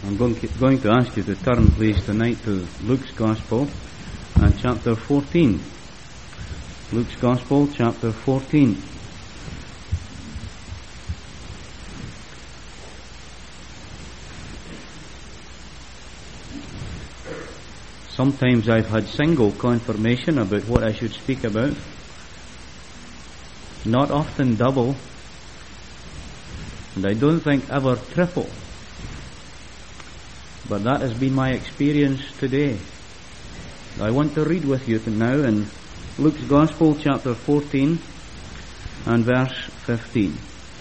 I'm going to ask you to turn, please, tonight to Luke's Gospel and chapter 14. Luke's Gospel, chapter 14. Sometimes I've had single confirmation about what I should speak about. Not often double. And I don't think ever triple. But that has been my experience today. I want to read with you now in Luke's Gospel, chapter 14 and verse 15.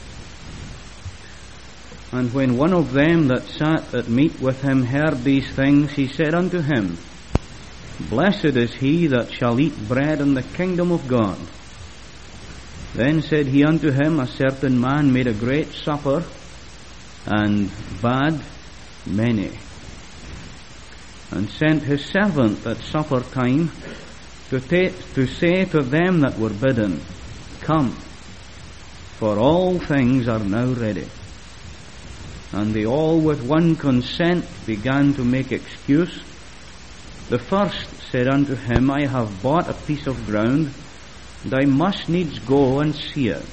And when one of them that sat at meat with him heard these things, he said unto him, Blessed is he that shall eat bread in the kingdom of God. Then said he unto him, A certain man made a great supper, and bade many, and sent his servant at supper time to say to them that were bidden, Come, for all things are now ready. And they all with one consent began to make excuse. The first said unto him, I have bought a piece of ground, and I must needs go and see it.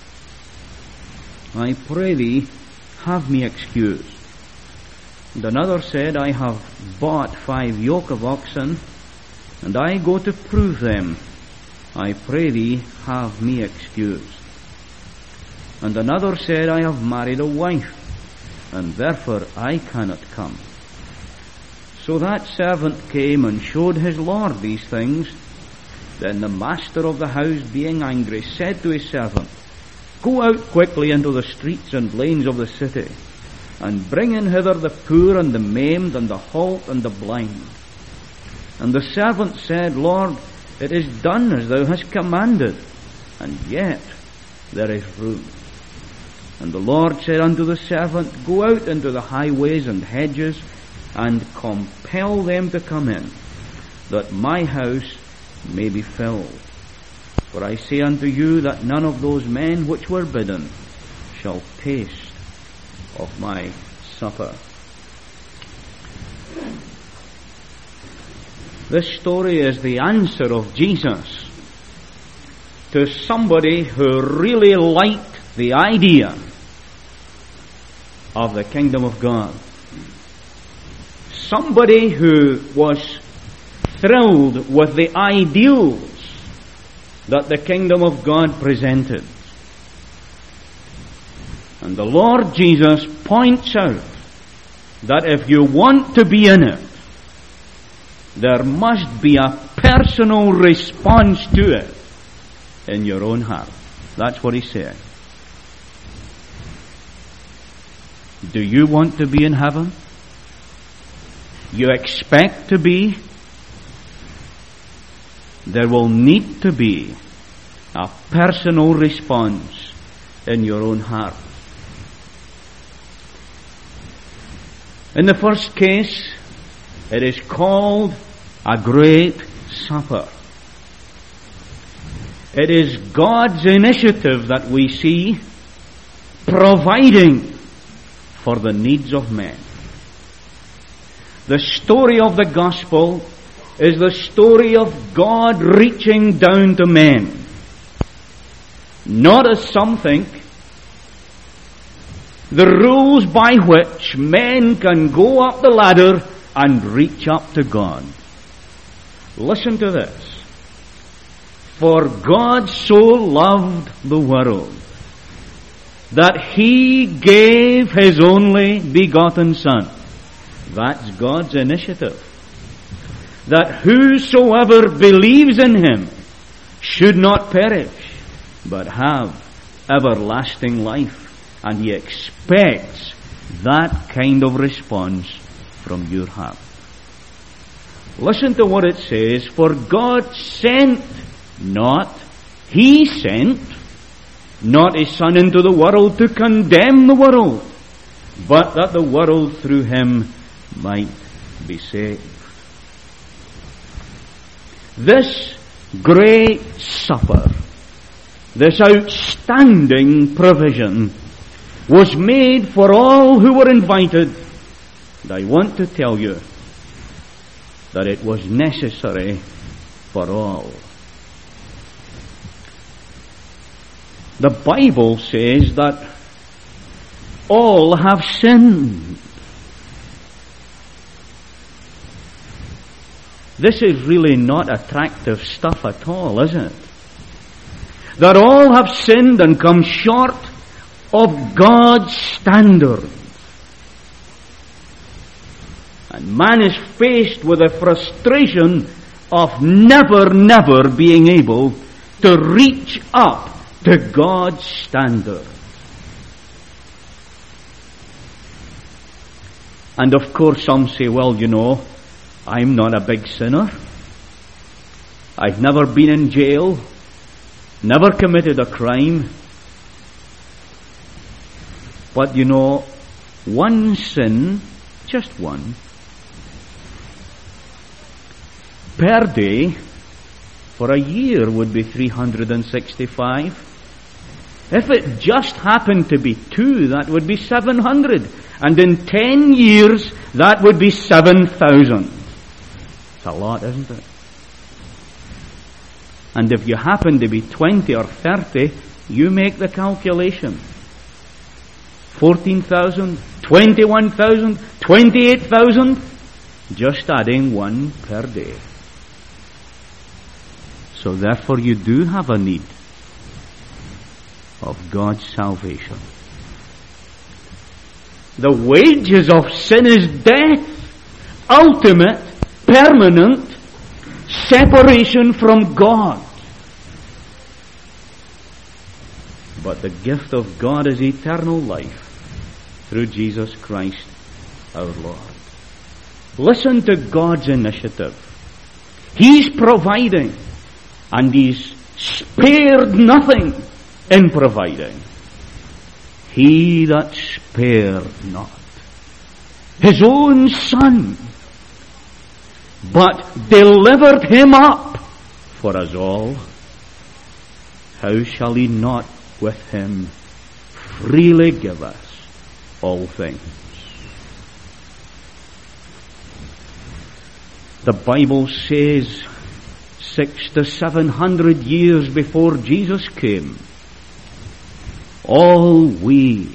I pray thee, have me excused. And another said, I have bought 5 yoke of oxen, and I go to prove them. I pray thee, have me excused. And another said, I have married a wife, and therefore I cannot come. So that servant came and showed his lord these things. Then the master of the house, being angry, said to his servant, Go out quickly into the streets and lanes of the city, and bring in hither the poor and the maimed and the halt and the blind. And the servant said, Lord, it is done as thou hast commanded, and yet there is room. And the Lord said unto the servant, Go out into the highways and hedges, and compel them to come in, that my house may be filled. For I say unto you that none of those men which were bidden shall taste of my supper. This story is the answer of Jesus to somebody who really liked the idea of the kingdom of God. Somebody who was thrilled with the ideals that the kingdom of God presented. And the Lord Jesus points out that if you want to be in it, there must be a personal response to it in your own heart. That's what he's saying. Do you want to be in heaven? You expect to be? There will need to be a personal response in your own heart. In the first case, it is called a great supper. It is God's initiative that we see providing for the needs of men. The story of the gospel is the story of God reaching down to men. Not as some think, the rules by which men can go up the ladder and reach up to God. Listen to this. For God so loved the world that He gave His only begotten Son. That's God's initiative. That whosoever believes in Him should not perish, but have everlasting life. And He expects that kind of response from your heart. Listen to what it says. For God sent not, He sent not His Son into the world to condemn the world, but that the world through Him might be saved. This great supper, this outstanding provision, was made for all who were invited And I want to tell you that it was necessary for all. The Bible says that all have sinned. This is really not attractive stuff at all, is it? That all have sinned and come short of God's standard. And man is faced with the frustration of never being able to reach up to God's standard. And of course some say, well, you know, I'm not a big sinner. I've never been in jail, never committed a crime. But you know, one sin, just one, per day for a year would be 365. If it just happened to be 2, that would be 700. And in 10 years, that would be 7,000. It's a lot, isn't it? And if you happen to be 20 or 30, you make the calculation. 14,000, 21,000, 28,000, just adding 1 per day. So therefore you do have a need of God's salvation. The wages of sin is death, ultimate, permanent separation from God. But the gift of God is eternal life through Jesus Christ our Lord. Listen to God's initiative. He's providing, and He's spared nothing in providing. He that spared not His own Son, but delivered Him up for us all, how shall He not with Him freely give us all things? The Bible says 600 to 700 years before Jesus came, all we,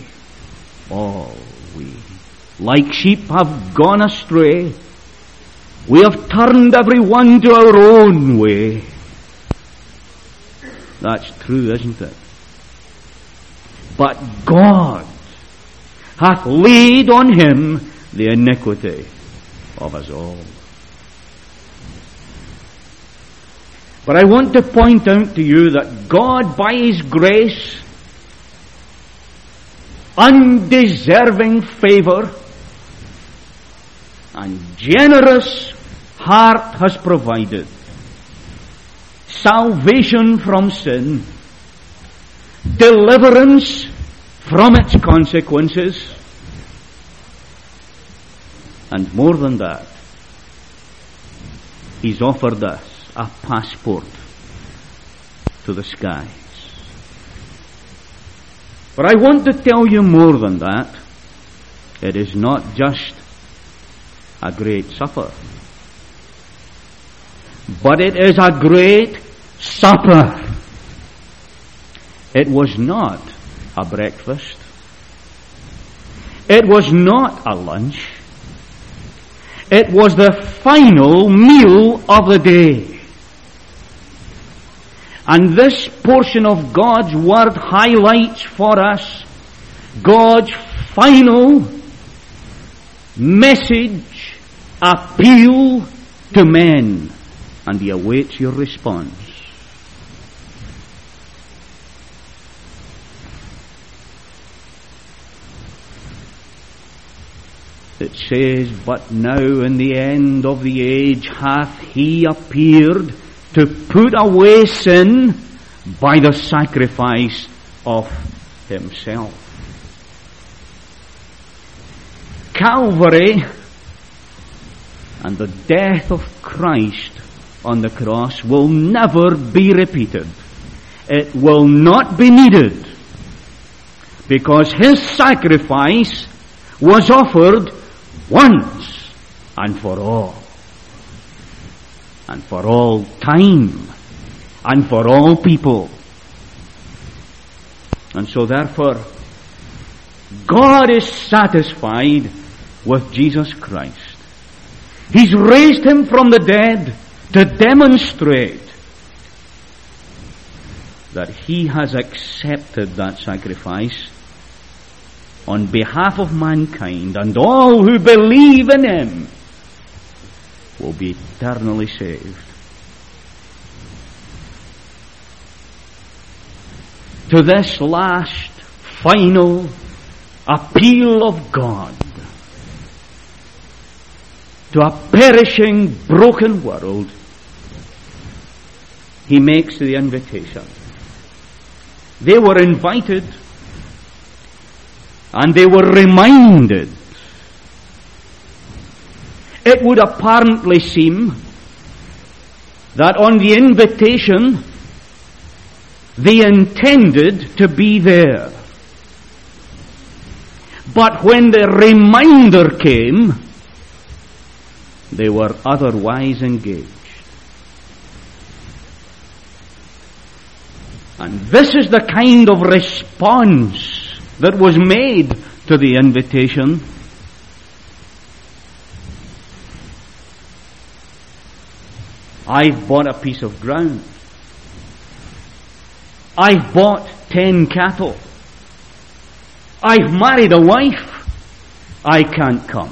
like sheep have gone astray. We have turned every one to our own way. That's true, isn't it? But God hath laid on Him the iniquity of us all. But I want to point out to you that God, by His grace, undeserving favor, and generous heart, has provided salvation from sin, deliverance from its consequences, and more than that, He's offered us a passport to the skies. But I want to tell you more than that. It is not just a great supper, but it is a great supper. It was not a breakfast. It was not a lunch. It was the final meal of the day. And this portion of God's Word highlights for us God's final message, appeal to men. And He awaits your response. It says, but now in the end of the age hath He appeared to put away sin by the sacrifice of Himself. Calvary and the death of Christ on the cross will never be repeated. It will not be needed, because His sacrifice was offered once and for all. And for all time. And for all people. And so therefore, God is satisfied with Jesus Christ. He's raised him from the dead to demonstrate that he has accepted that sacrifice on behalf of mankind, and all who believe in him will be eternally saved. To this last, final appeal of God to a perishing, broken world, he makes the invitation. They were invited, and they were reminded. It would apparently seem that on the invitation they intended to be there. But when the reminder came, they were otherwise engaged. And this is the kind of response that was made to the invitation. I've bought a piece of ground. I've bought 10 cattle. I've married a wife. I can't come.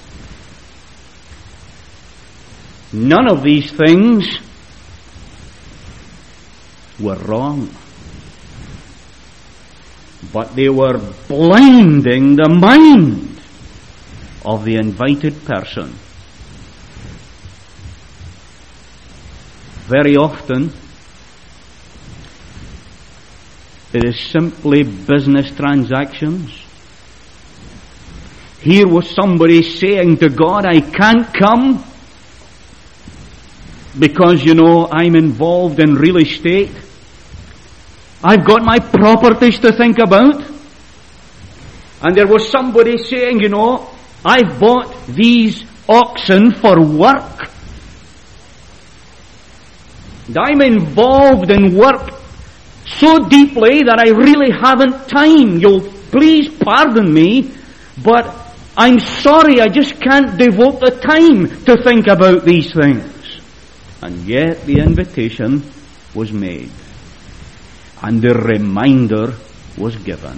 None of these things were wrong. But they were blinding the mind of the invited person. Very often, it is simply business transactions. Here was somebody saying to God, I can't come because, I'm involved in real estate. I've got my properties to think about. And there was somebody saying, I've bought these oxen for work. And I'm involved in work so deeply that I really haven't time. You'll please pardon me, but I'm sorry, I just can't devote the time to think about these things. And yet the invitation was made. And the reminder was given.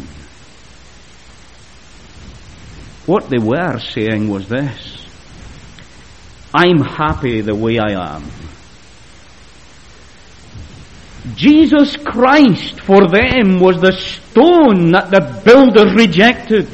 What they were saying was this: I'm happy the way I am. Jesus Christ for them was the stone that the builders rejected.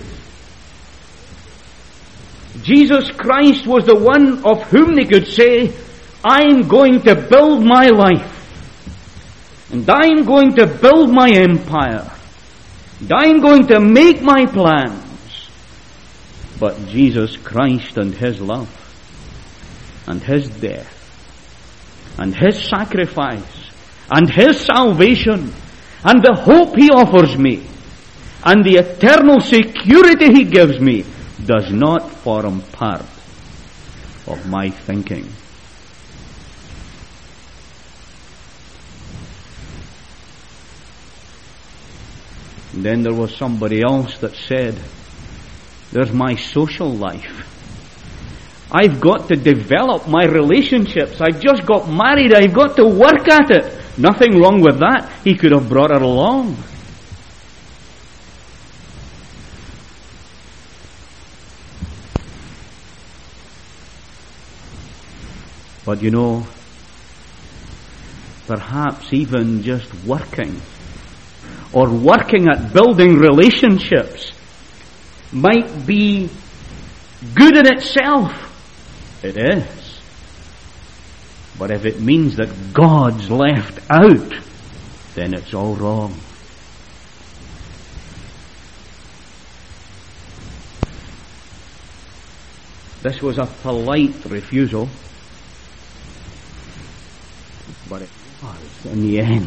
Jesus Christ was the one of whom they could say, I'm going to build my life. And I'm going to build my empire. And I'm going to make my plans. But Jesus Christ and His love, and His death, and His sacrifice, and His salvation, and the hope He offers me, and the eternal security He gives me, does not form part of my thinking. And then there was somebody else that said, there's my social life. I've got to develop my relationships. I've just got married. I've got to work at it. Nothing wrong with that. He could have brought her along. But perhaps even just working, or working at building relationships, might be good in itself. It is. But if it means that God's left out, then it's all wrong. This was a polite refusal, but it was, in the end,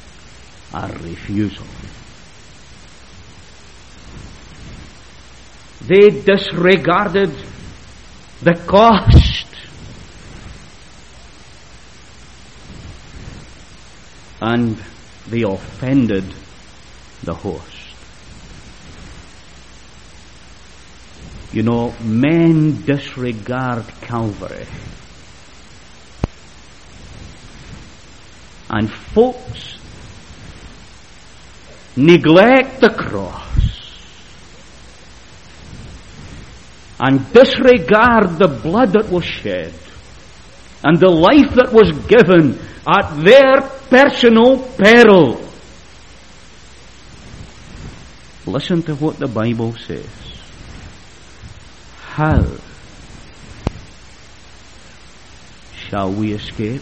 a refusal. They disregarded the cost. And they offended the host. You know, men disregard Calvary. And folks neglect the cross and disregard the blood that was shed and the life that was given at their personal peril. Listen to what the Bible says. How shall we escape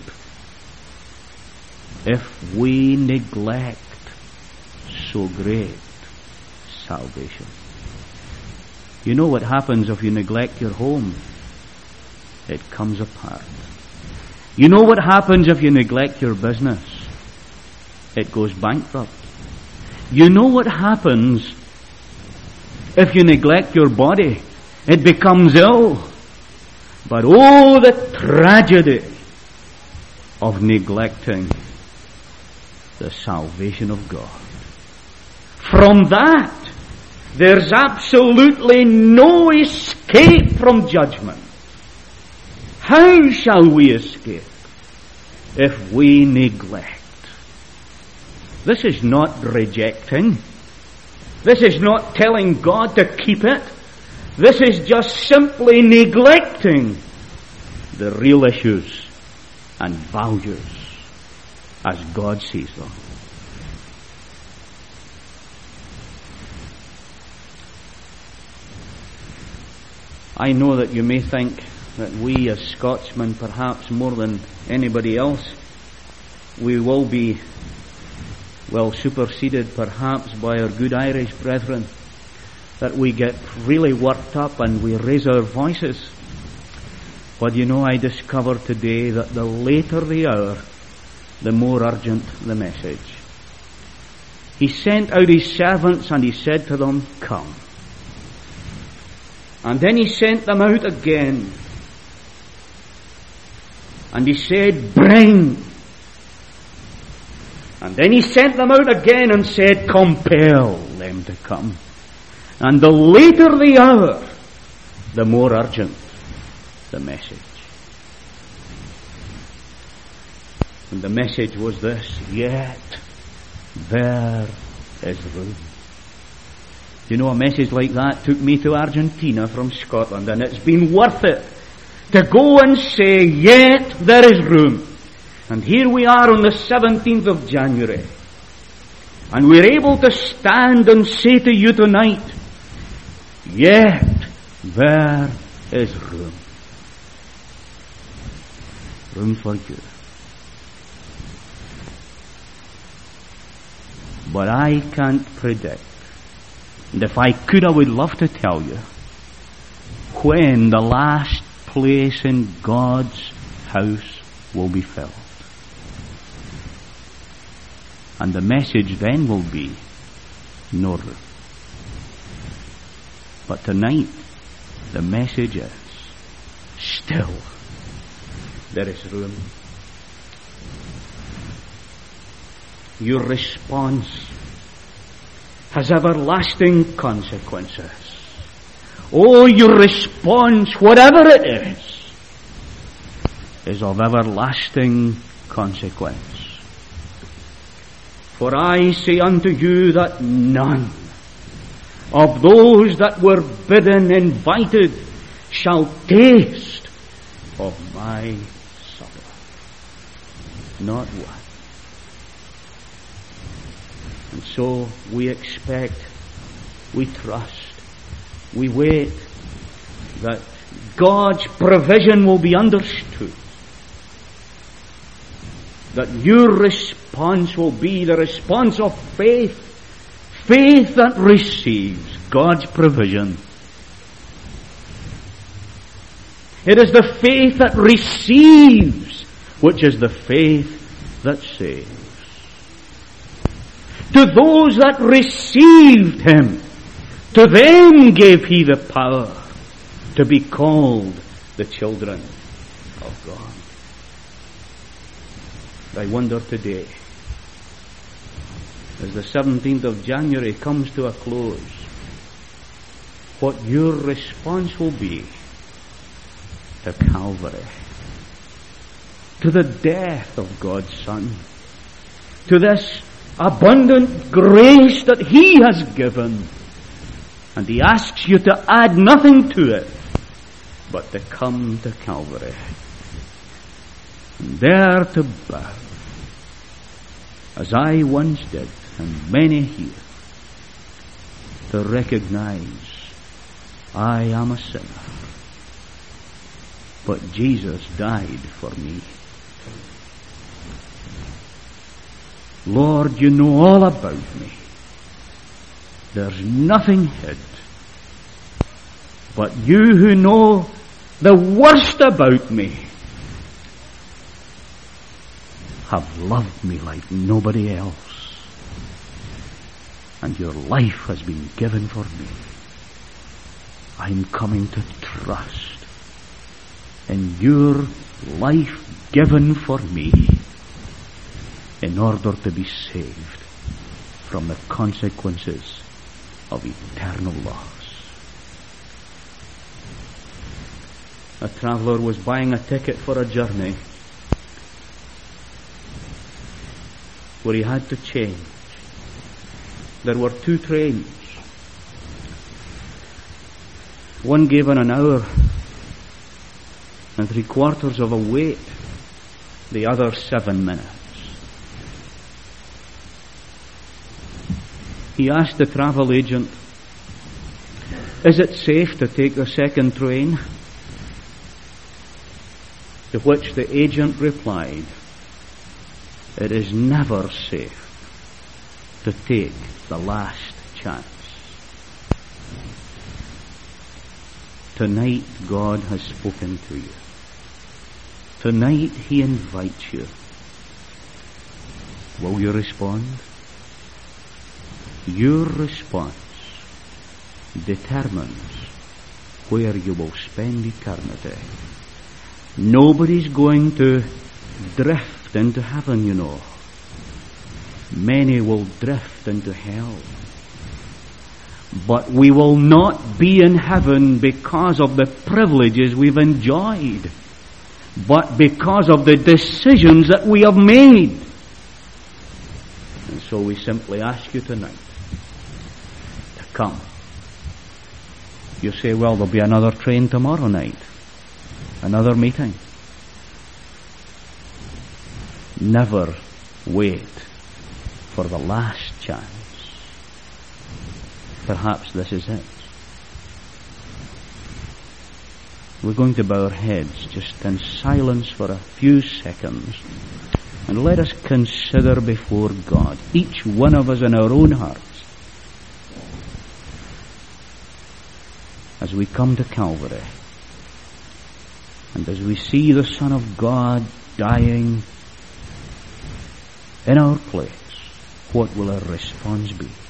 if we neglect so great salvation? You know what happens if you neglect your home? It comes apart. You know what happens if you neglect your business? It goes bankrupt. You know what happens if you neglect your body? It becomes ill. But oh, the tragedy of neglecting the salvation of God. From that, there's absolutely no escape from judgment. How shall we escape if we neglect? This is not rejecting. This is not telling God to keep it. This is just simply neglecting the real issues and values as God sees them. I know that you may think that we as Scotsmen, perhaps more than anybody else, we will be superseded perhaps by our good Irish brethren, that we get really worked up and we raise our voices. But you know, I discovered today that the later the hour, the more urgent the message. He sent out his servants and he said to them, come. And then he sent them out again. And he said, bring. And then he sent them out again and said, compel them to come. And the later the hour, the more urgent the message. And the message was this: yet there is room. You know, a message like that took me to Argentina from Scotland, and it's been worth it to go and say, yet there is room. And here we are on the 17th of January, and we're able to stand and say to you tonight, yet there is room. Room for you. But I can't predict, and if I could, I would love to tell you, when the last place in God's house will be filled. And the message then will be, no room. But tonight, the message is, still, there is room. Your response has everlasting consequences. Oh, your response, whatever it is of everlasting consequence. For I say unto you that none of those that were bidden, invited, shall taste of my supper. Not one. And so we expect, we trust, we wait that God's provision will be understood. That your response will be the response of faith. Faith that receives God's provision. It is the faith that receives, which is the faith that saves. To those that received Him, To them gave he the power to be called the children of God. I wonder today, as the 17th of January comes to a close, what your response will be to Calvary, to the death of God's Son, to this abundant grace that he has given. And he asks you to add nothing to it, but to come to Calvary, and there to bow, as I once did, and many here, to recognize I am a sinner, but Jesus died for me. Lord, you know all about me. There's nothing hid. But you who know the worst about me have loved me like nobody else. And your life has been given for me. I'm coming to trust in your life given for me in order to be saved from the consequences of eternal loss. A traveller was buying a ticket for a journey where he had to change. There were 2 trains. One gave an hour and 3/4 of a wait, the other 7 minutes. He asked the travel agent, "Is it safe to take the second train?" To which the agent replied, "It is never safe to take the last chance." Tonight God has spoken to you. Tonight he invites you. Will you respond? Your response determines where you will spend eternity. Nobody's going to drift into heaven, you know. Many will drift into hell. But we will not be in heaven because of the privileges we've enjoyed, but because of the decisions that we have made. And so we simply ask you tonight to come. You say, well, there'll be another train tomorrow night, another meeting. Never wait for the last chance. Perhaps this is it. We're going to bow our heads just in silence for a few seconds, and let us consider before God, each one of us in our own hearts, as we come to Calvary, and as we see the Son of God dying in our place, what will our response be?